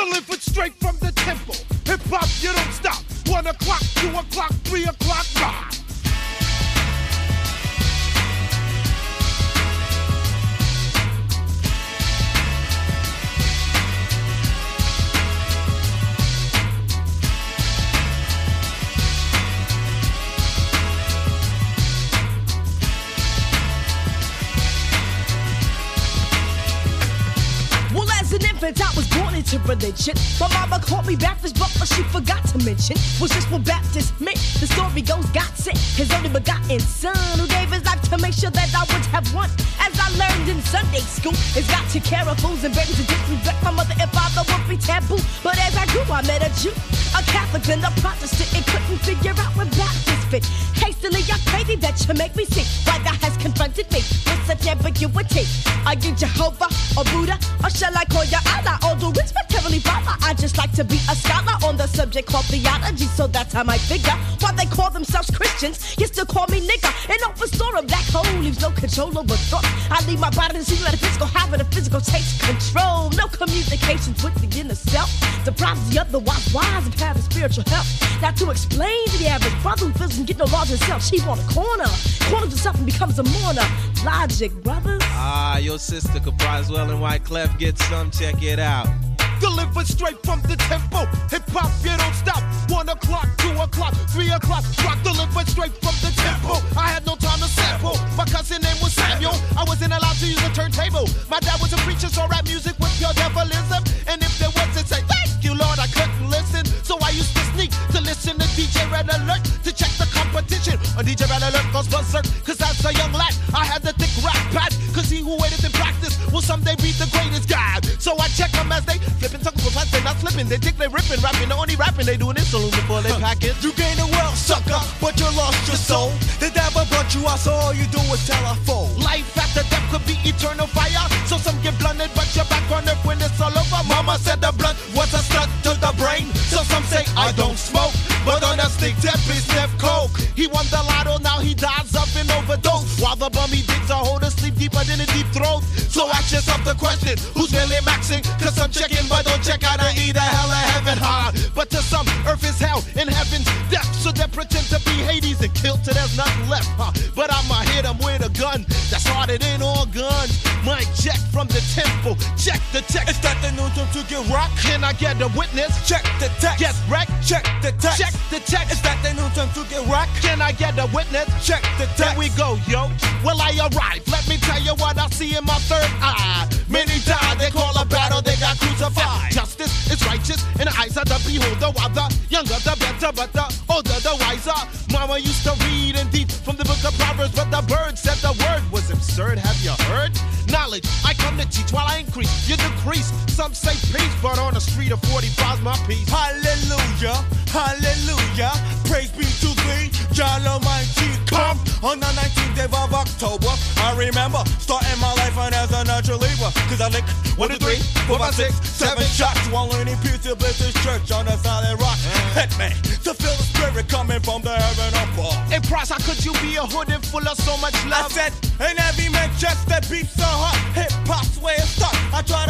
Delivered straight from the temple. Hip hop, you don't stop. 1 o'clock, 2 o'clock, 3 o'clock, rock. I was born into religion. My mama called me Baptist, but what she forgot to mention was just what Baptist meant. The story goes, God sent his only begotten son, who gave his life to make sure that I would have one. As I learned in Sunday school, it's got to care of fools and babies and disrespect my mother and father would be taboo. But as I grew, I met a Jew, a Catholic, then a Protestant, and couldn't figure out where Baptist fit. Hastily, I prayed thee that you make me see why God has confronted me with such ambiguity. Are you Jehovah or Buddha, or shall I call you Allah? All due respect, Heavenly Father, I just like to be a scholar on the subject called theology, so that's how I figure. While they call themselves Christians, you still call me nigga. An open store, a black hole leaves no control over thought. I leave my body to see let the physical have it, the physical takes control. No communications with the inner self. Deprives the otherwise wise and have the spiritual help. Now to explain to the average brother who doesn't get no laws himself, she want a corners herself and becomes a mourner. Logic, brothers. Ah, your sister Cabraswell and Wyclef get some, check it out. Delivered straight from the temple. Hip hop, you don't stop. 1 o'clock, 2 o'clock, 3 o'clock. Rock delivered straight from the temple. I had no time to sample. My cousin name was Samuel. I wasn't allowed to use a turntable. My dad was a preacher, so rap music with pure devilism. And if there was, it'd say, thank you, Lord, I couldn't listen. So I used to sneak to listen to DJ Red Alert to check the competition. On DJ Red Alert goes berserk, cause as a young lad, I had the thick rap pad. Cause he who waited in practice will someday be the greatest guy. So I check them as they flipping tongues with plants, they not slipping. They think they ripping, rapping. The only rapping they doing is saloon before they pack it. You gain the world, sucker, but you lost your soul. The devil brought you out, so all you do is tell a foe. Life after death could be eternal fire. So some get blunted, but you're back on earth when it's all over. Mama said the blunt was a stunt to the brain. So some say I don't smoke, but on a stick tip he sniff coke. He won the lotto, now he dies of an overdose. While the bum he digs a hole to sleep deeper than a deep throat. So ask yourself the question, who's really maxing? Cause some chicken but don't check out to either hell or heaven high. But to some, earth is hell and heaven's death. So they pretend to be Hades and kill till there's nothing left. But I'ma hit them with a gun that's harder than all guns. Mic check from the temple, check the text. Is that the new time to get rocked? Can I get a witness? Check the text. Get wrecked? Check the text. Check the text. Is that the new time to get rocked? Can I get a witness? Check the text. Here we go, yo. Well, I arrived. Let me tell you what I see in my third eye. Many died, they call a battle, they got crucified. Justice is righteous in the eyes of the beholder. While the younger the better, but the older the wiser. Mama used to read indeed from the book of Proverbs, but the bird said the word was absurd. Have you heard? Knowledge, I come to teach while I increase, you decrease. Some say peace, but on the street of 45's my peace. Hallelujah, hallelujah. Praise be to thee, John Almighty. Come on the 19th day of October. I remember starting my life on as a natural leaver. Cause I lick 1, 2, 3, 4, 5, 6, 7 shots while learning peace to Blizzard's church on a solid rock. Hit me to feel the spirit coming from the heaven above. Hey, Price, how could you be a hood and full of so much love? I said, and every man just that beats so hot. Hip hop's way of start. I try